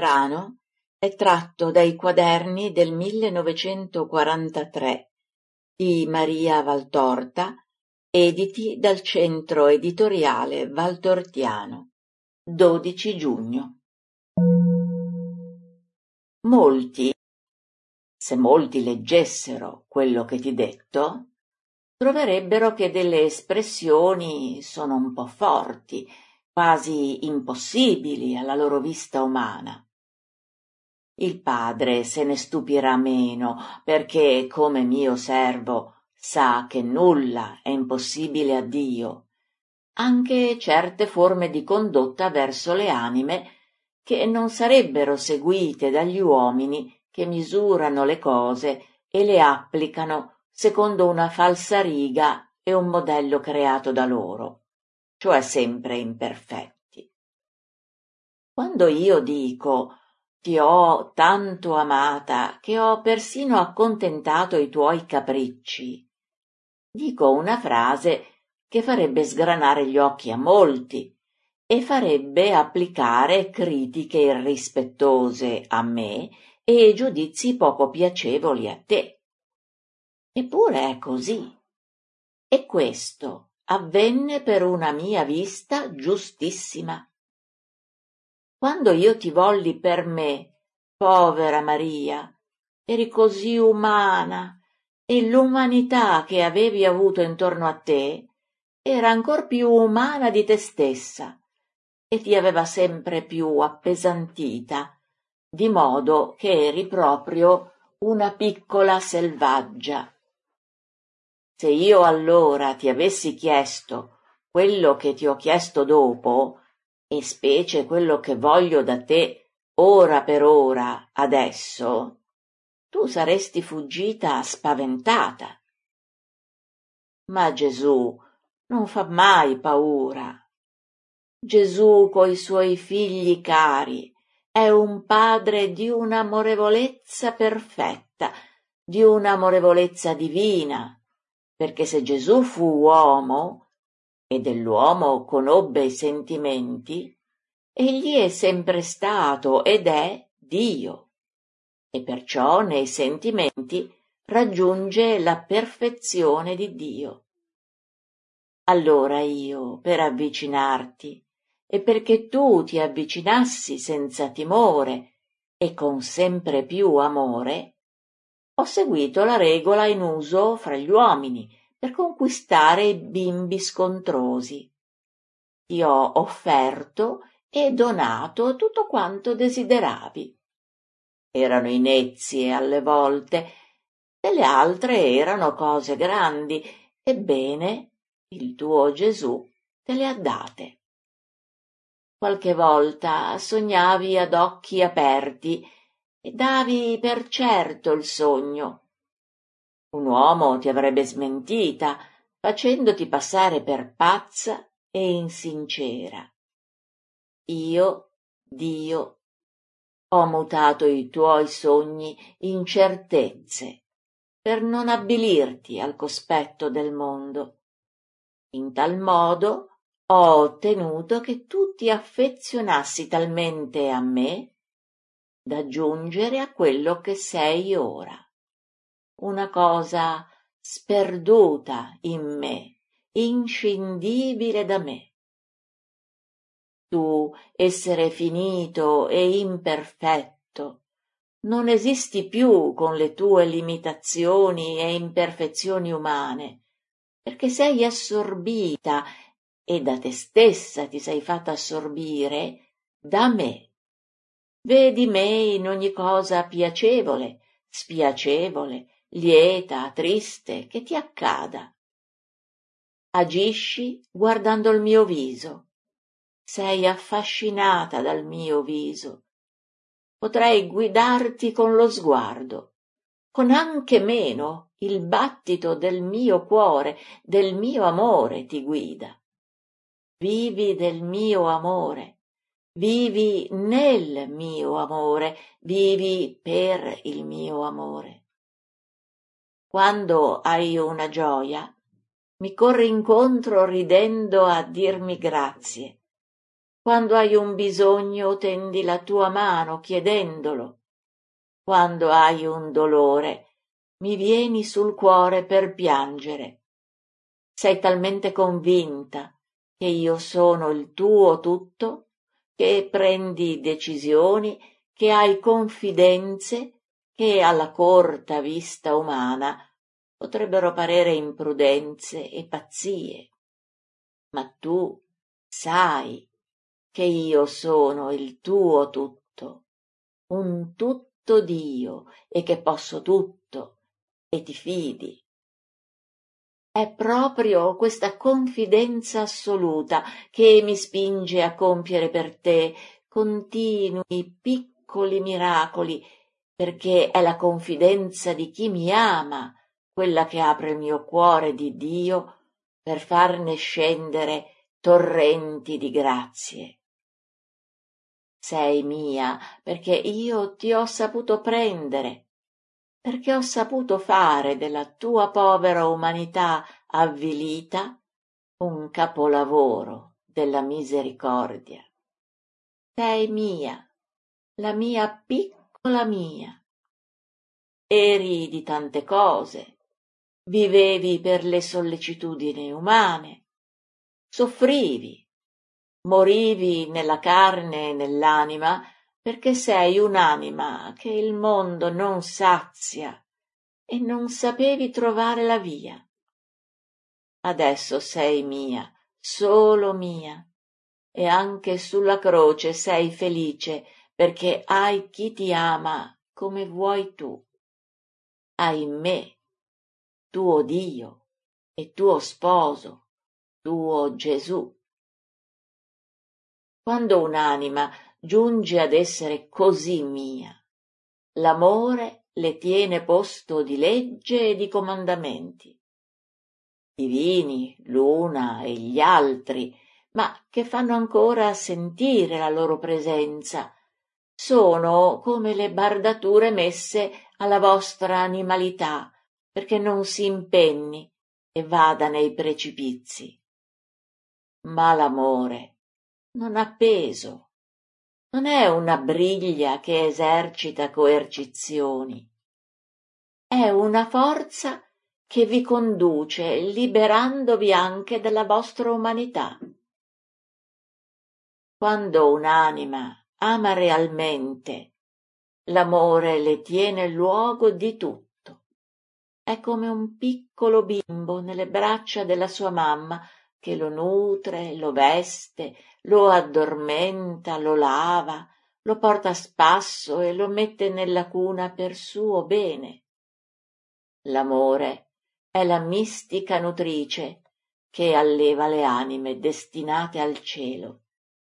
brano è tratto dai quaderni del 1943 di Maria Valtorta, editi dal Centro Editoriale Valtortiano, 12 giugno. Se molti leggessero quello che ti detto, troverebbero che delle espressioni sono un po' forti, quasi impossibili alla loro vista umana. Il padre se ne stupirà meno, perché, come mio servo, sa che nulla è impossibile a Dio, anche certe forme di condotta verso le anime che non sarebbero seguite dagli uomini che misurano le cose e le applicano secondo una falsariga e un modello creato da loro, cioè sempre imperfetti. Quando io dico «Ti ho tanto amata che ho persino accontentato i tuoi capricci», dico una frase che farebbe sgranare gli occhi a molti e farebbe applicare critiche irrispettose a me e giudizi poco piacevoli a te. Eppure è così. E questo avvenne per una mia vista giustissima. Quando io ti volli per me, povera Maria, eri così umana e l'umanità che avevi avuto intorno a te era ancor più umana di te stessa e ti aveva sempre più appesantita, di modo che eri proprio una piccola selvaggia. Se io allora ti avessi chiesto quello che ti ho chiesto dopo, e specie quello che voglio da te ora per ora, adesso, tu saresti fuggita spaventata. Ma Gesù non fa mai paura. Gesù coi suoi figli cari è un padre di un'amorevolezza perfetta, di un'amorevolezza divina, perché se Gesù fu uomo e dell'uomo conobbe i sentimenti, egli è sempre stato ed è Dio, e perciò nei sentimenti raggiunge la perfezione di Dio. Allora io, per avvicinarti, e perché tu ti avvicinassi senza timore e con sempre più amore, ho seguito la regola in uso fra gli uomini per conquistare i bimbi scontrosi. Ti ho offerto e donato tutto quanto desideravi. Erano inezie alle volte, delle altre erano cose grandi, ebbene il tuo Gesù te le ha date. Qualche volta sognavi ad occhi aperti e davi per certo il sogno. Un uomo ti avrebbe smentita, facendoti passare per pazza e insincera. Io, Dio, ho mutato i tuoi sogni in certezze per non avvilirti al cospetto del mondo. In tal modo ho ottenuto che tu ti affezionassi talmente a me da giungere a quello che sei ora, una cosa sperduta in me, inscindibile da me. Tu, essere finito e imperfetto, non esisti più con le tue limitazioni e imperfezioni umane, perché sei assorbita e da te stessa ti sei fatta assorbire da me. Vedi me in ogni cosa piacevole, spiacevole, lieta, triste che ti accada. Agisci guardando il mio viso. Sei affascinata dal mio viso. Potrei guidarti con lo sguardo, con anche meno il battito del mio cuore, del mio amore ti guida. Vivi del mio amore, vivi nel mio amore, vivi per il mio amore. Quando hai una gioia, mi corri incontro ridendo a dirmi grazie. Quando hai un bisogno tendi la tua mano chiedendolo. Quando hai un dolore mi vieni sul cuore per piangere. Sei talmente convinta che io sono il tuo tutto, che prendi decisioni, che hai confidenze che alla corta vista umana potrebbero parere imprudenze e pazzie. Ma tu sai che io sono il tuo tutto, un tutto Dio, e che posso tutto, e ti fidi. È proprio questa confidenza assoluta che mi spinge a compiere per te continui piccoli miracoli, perché è la confidenza di chi mi ama quella che apre il mio cuore di Dio per farne scendere torrenti di grazie. Sei mia perché io ti ho saputo prendere, perché ho saputo fare della tua povera umanità avvilita un capolavoro della misericordia. Sei mia, la mia piccola mia. Eri di tante cose, vivevi per le sollecitudini umane, soffrivi, morivi nella carne e nell'anima perché sei un'anima che il mondo non sazia e non sapevi trovare la via. Adesso sei mia, solo mia, e anche sulla croce sei felice perché hai chi ti ama come vuoi tu. Hai me, tuo Dio e tuo sposo, tuo Gesù. Quando un'anima giunge ad essere così mia, l'amore le tiene posto di legge e di comandamenti, divini l'una e gli altri, ma che fanno ancora sentire la loro presenza. Sono come le bardature messe alla vostra animalità, perché non si impenni e vada nei precipizi. Ma l'amore non ha peso, non è una briglia che esercita coercizioni, è una forza che vi conduce liberandovi anche dalla vostra umanità. Quando un'anima ama realmente, l'amore le tiene luogo di tutto. È come un piccolo bimbo nelle braccia della sua mamma che lo nutre, lo veste, lo addormenta, lo lava, lo porta a spasso e lo mette nella cuna per suo bene. L'amore è la mistica nutrice che alleva le anime destinate al cielo.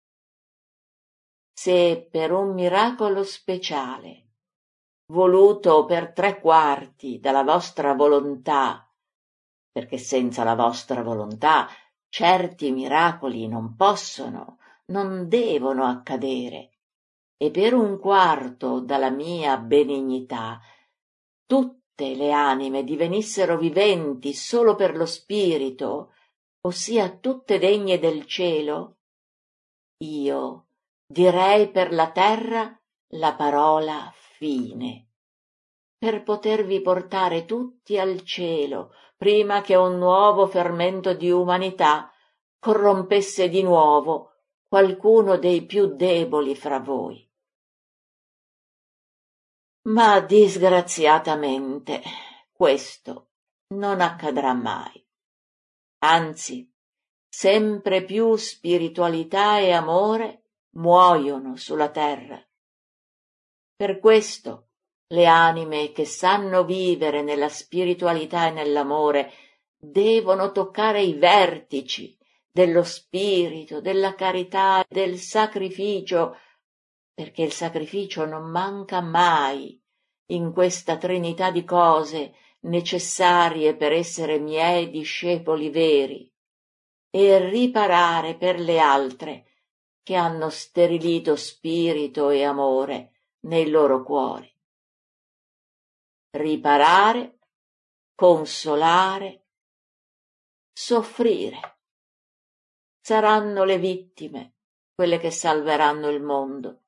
Se per un miracolo speciale, voluto per 3/4 dalla vostra volontà, perché senza la vostra volontà certi miracoli non possono, non devono accadere, e per 1/4 dalla mia benignità, tutte le anime divenissero viventi solo per lo spirito, ossia tutte degne del cielo, io direi per la terra la parola fine, per potervi portare tutti al cielo prima che un nuovo fermento di umanità corrompesse di nuovo qualcuno dei più deboli fra voi. Ma disgraziatamente questo non accadrà mai. Anzi, sempre più spiritualità e amore muoiono sulla terra. Per questo le anime che sanno vivere nella spiritualità e nell'amore devono toccare i vertici dello spirito, della carità, del sacrificio, perché il sacrificio non manca mai in questa trinità di cose necessarie per essere miei discepoli veri, e riparare per le altre che hanno sterilito spirito e amore nei loro cuori. Riparare, consolare, soffrire. Saranno le vittime quelle che salveranno il mondo.